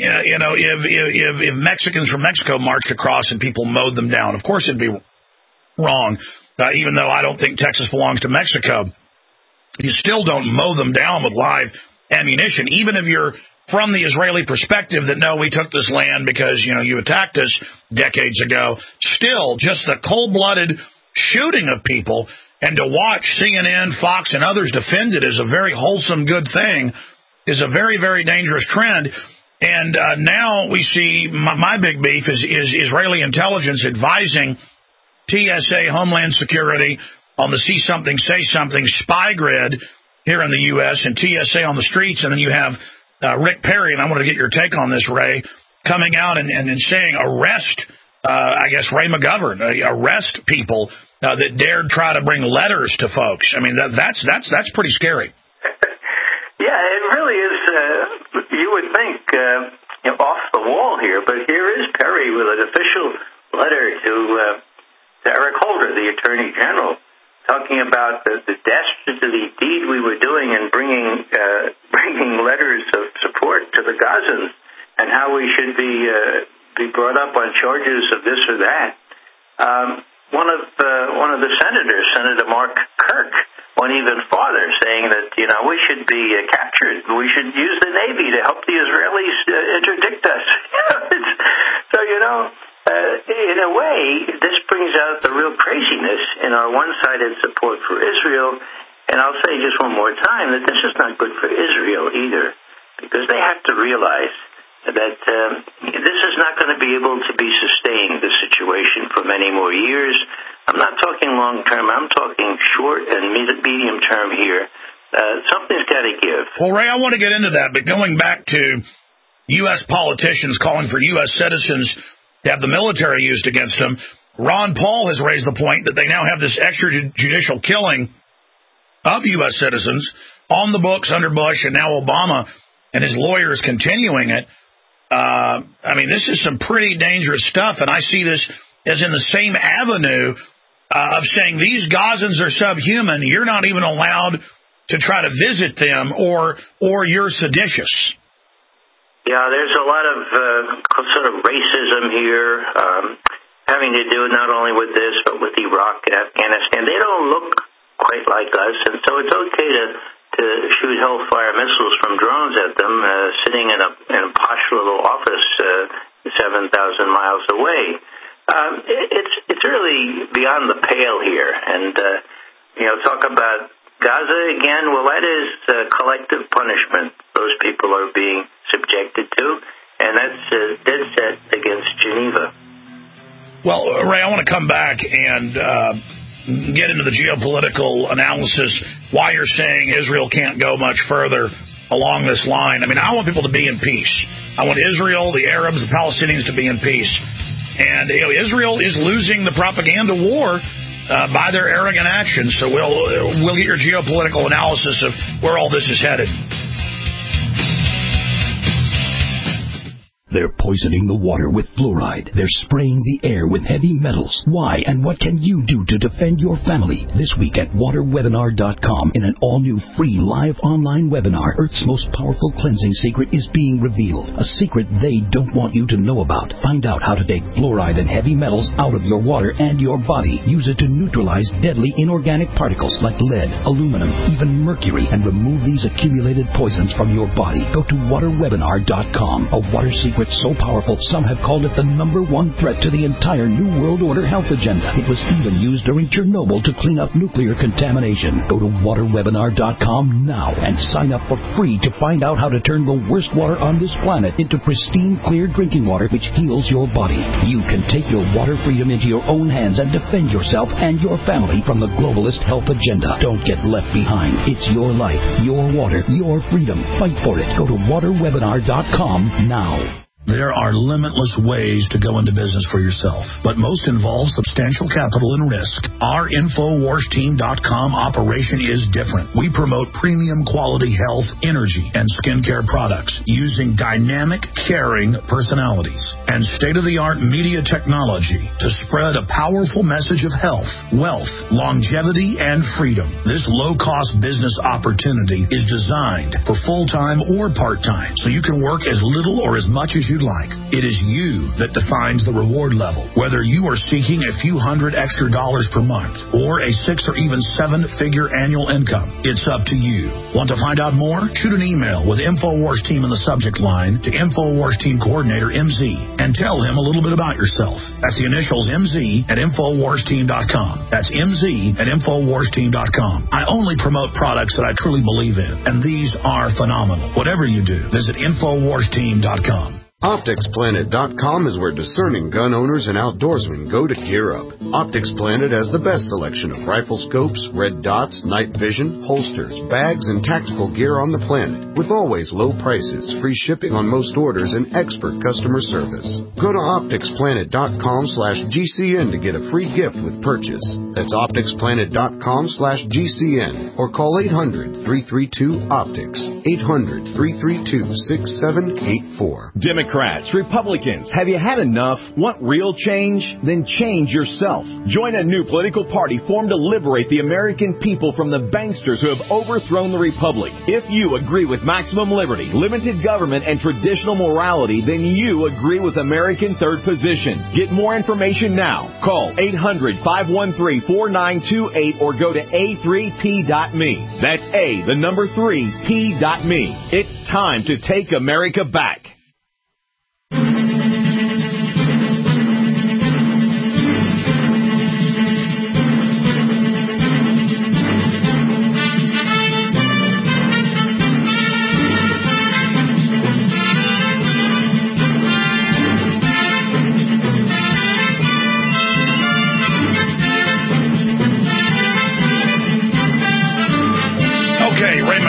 if Mexicans from Mexico marched across and people mowed them down. Of course it'd be wrong, even though I don't think Texas belongs to Mexico. You still don't mow them down with live ammunition, even if you're from the Israeli perspective that, no, we took this land because, you attacked us decades ago. Still, just the cold-blooded shooting of people, and to watch CNN, Fox, and others defend it as a very wholesome, good thing is a very, very dangerous trend. And now we see my big beef is Israeli intelligence advising TSA, Homeland Security, on the See Something, Say Something spy grid here in the U.S. and TSA on the streets. And then you have Rick Perry, and I want to get your take on this, Ray, coming out and saying arrest, Ray McGovern, arrest people that dared try to bring letters to folks. I mean, that's pretty scary. Yeah, it really is. You would think off the wall here, but here is Perry with an official letter to Eric Holder, the Attorney General, talking about the dastardly deed we were doing in bringing letters of support to the Gazans, and how we should be brought up on charges of this or that. One of the senators, Senator Mark Kirk, went even farther, saying that we should be captured. We should use the Navy to help the Israelis interdict us. So in a way, this brings out the real craziness in our one-sided support for Israel. And I'll say just one more time that this is not good for Israel either, because they have to realize that this is not going to be able to be sustained, the situation, for many more years. I'm not talking long-term. I'm talking short and medium-term term here. Something's got to give. Well, Ray, I want to get into that, but going back to U.S. politicians calling for U.S. citizens to have the military used against them, Ron Paul has raised the point that they now have this extrajudicial killing of U.S. citizens on the books under Bush and now Obama, and his lawyers continuing it. I mean, this is some pretty dangerous stuff, and I see this as in the same avenue of saying these Gazans are subhuman. You're not even allowed to try to visit them, or you're seditious. Yeah, there's a lot of sort of racism here, having to do not only with this, but with Iraq and Afghanistan. They don't look quite like us, and so it's okay to shoot Hellfire missiles from drones at them, sitting in a posh little office 7,000 miles away. It's really beyond the pale here, and talk about Gaza again. Well, that is collective punishment those people are being subjected to, and that's dead set against Geneva. Well, Ray, I want to come back and get into the geopolitical analysis, why you're saying Israel can't go much further along this line. I mean, I want people to be in peace. I want Israel, the Arabs, the Palestinians to be in peace. And Israel is losing the propaganda war by their arrogant actions. So we'll get your geopolitical analysis of where all this is headed. They're poisoning the water with fluoride. They're spraying the air with heavy metals. Why and what can you do to defend your family? This week at waterwebinar.com, in an all-new free live online webinar, Earth's most powerful cleansing secret is being revealed. A secret they don't want you to know about. Find out how to take fluoride and heavy metals out of your water and your body. Use it to neutralize deadly inorganic particles like lead, aluminum, even mercury, and remove these accumulated poisons from your body. Go to waterwebinar.com. A water secret so powerful, some have called it the #1 threat to the entire New World Order health agenda. It was even used during Chernobyl to clean up nuclear contamination. Go to waterwebinar.com now and sign up for free to find out how to turn the worst water on this planet into pristine, clear drinking water which heals your body. You can take your water freedom into your own hands and defend yourself and your family from the globalist health agenda. Don't get left behind. It's your life, your water, your freedom. Fight for it. Go to waterwebinar.com now. There are limitless ways to go into business for yourself, but most involve substantial capital and risk. Our InfoWarsTeam.com operation is different. We promote premium quality health, energy, and skincare products using dynamic, caring personalities and state-of-the-art media technology to spread a powerful message of health, wealth, longevity, and freedom. This low-cost business opportunity is designed for full-time or part-time, so you can work as little or as much as you'd like. It is you that defines the reward level. Whether you are seeking a few $100 extra per month or a 6 or even 7-figure annual income, it's up to you. Want to find out more? Shoot an email with InfoWars Team in the subject line to InfoWars Team Coordinator MZ and tell him a little bit about yourself. That's the initials MZ at InfoWarsTeam.com. That's MZ at InfoWarsTeam.com. I only promote products that I truly believe in, and these are phenomenal. Whatever you do, visit InfoWarsTeam.com. OpticsPlanet.com is where discerning gun owners and outdoorsmen go to gear up. Optics Planet has the best selection of rifle scopes, red dots, night vision, holsters, bags, and tactical gear on the planet, with always low prices, free shipping on most orders, and expert customer service. Go to OpticsPlanet.com/GCN to get a free gift with purchase. That's OpticsPlanet.com/GCN or call 800-332-OPTICS, 800-332-6784. Democrats, Republicans, have you had enough? Want real change? Then change yourself. Join a new political party formed to liberate the American people from the banksters who have overthrown the Republic. If you agree with maximum liberty, limited government, and traditional morality, then you agree with American Third Position. Get more information now. Call 800-513-4928 or go to a3p.me. That's A3p.me. It's time to take America back.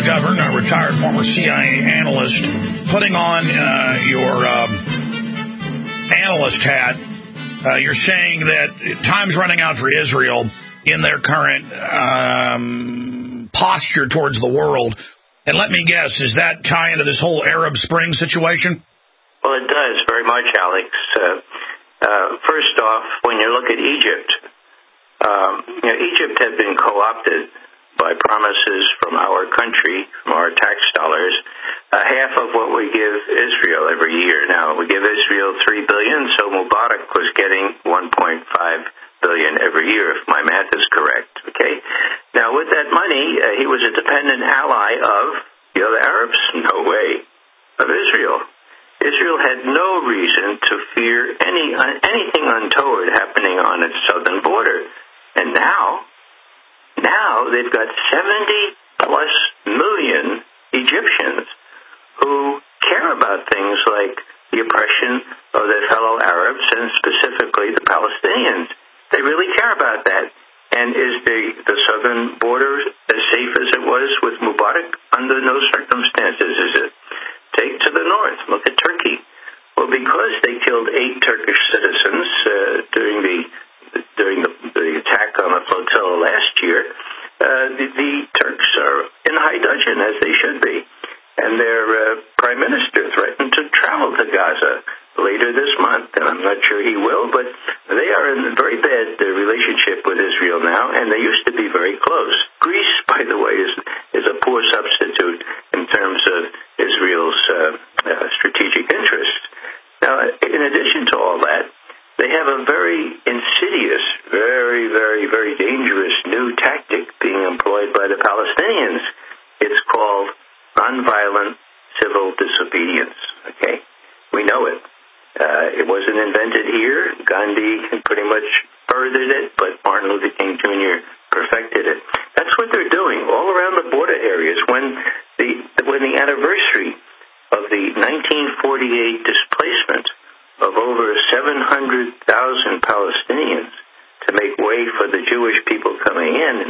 McGovern, a retired former CIA analyst, putting on your analyst hat. You're saying that time's running out for Israel in their current posture towards the world. And let me guess, does that tie into this whole Arab Spring situation? Well, it does very much, Alex. First off, when you look at Egypt, Egypt had been co-opted by promises from our country, from our tax dollars, half of what we give Israel every year. Now, we give Israel $3 billion, so Mubarak was getting $1.5 billion every year, if my math is correct. Okay. Now, with that money, he was a dependent ally of the Arabs? No way. Of Israel. Israel had no reason to fear anything untoward happening on its southern border. And now they've got 70-plus million Egyptians who care about things like the oppression of their fellow Arabs and specifically the Palestinians. They really care about that. And is the southern border as safe as it was with Mubarak? Under no circumstances is it. Take to the north. Look at Turkey. Well, because they killed 8 Turkish citizens during the attack on the flotilla last year, the Turks are in high dudgeon, as they should be. And their prime minister threatened to travel to Gaza later this month. And I'm not sure he will, but they are in a very bad relationship with Israel now, and they used to be very close. Greece, by the way, is a poor substitute in terms of Israel's strategic interests. Now, in addition to all that, they have a very insidious, very, very, very dangerous new tactic being employed by the Palestinians. It's called nonviolent civil disobedience. Okay? We know it. It wasn't invented here. Gandhi pretty much furthered it, but Martin Luther King Jr. perfected it. That's what they're doing all around the border areas. When the anniversary of the 1948 displacement of over 700,000 Palestinians to make way for the Jewish people coming in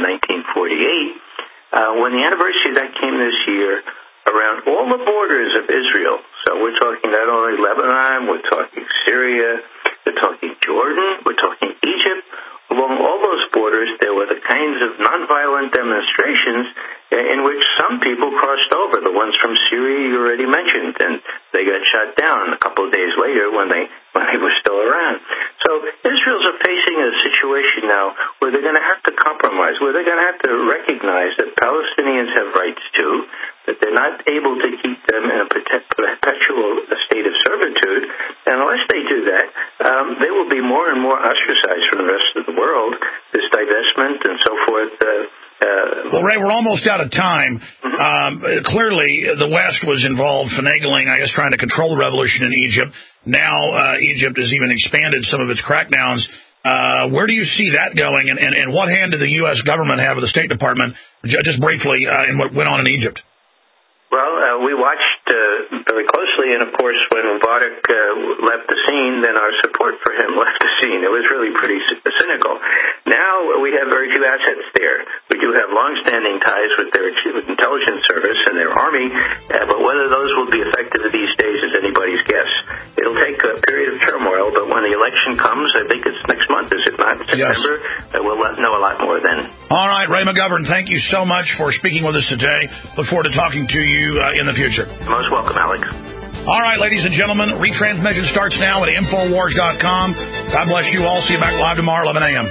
1948, when the anniversary of that came this year, around all the borders of Israel, so we're talking not only Lebanon, we're talking Syria, we're talking Jordan, we're talking Egypt, along all those borders there were the kinds of nonviolent demonstrations in which some people crossed over, the ones from Syria you already mentioned, and they got shot down a couple of days later when they were still around. So Israel's facing a situation now where they're going to have to compromise, where they're going to have to recognize that Palestinians have rights too, that they're not able to keep them in a perpetual state of servitude, and unless they do that, they will be more and more ostracized from the rest of the world, this divestment and so forth. Well, Ray, we're almost out of time. Clearly, the West was involved finagling, I guess, trying to control the revolution in Egypt. Now, Egypt has even expanded some of its crackdowns. Where do you see that going, and what hand did the U.S. government have with the State Department, just briefly, in what went on in Egypt? Well, we watched very closely, and of course, when Mubarak left the scene, then our support for him left the scene. It was really pretty cynical. Now we have very few assets there. We do have long-standing ties with their intelligence service and their army, but whether those will be effective these days is anybody's guess. It'll take a period of turmoil, but when the election comes, I think it's next month, is it not? September, yes. We'll know a lot more then. All right, Ray McGovern, thank you so much for speaking with us today. Look forward to talking to you in the future. You're most welcome, Alex. All right, ladies and gentlemen, retransmission starts now at Infowars.com. God bless you all. See you back live tomorrow, 11 a.m.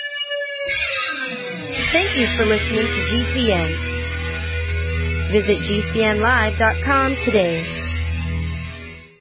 Thank you for listening to GCN. Visit GCNlive.com today.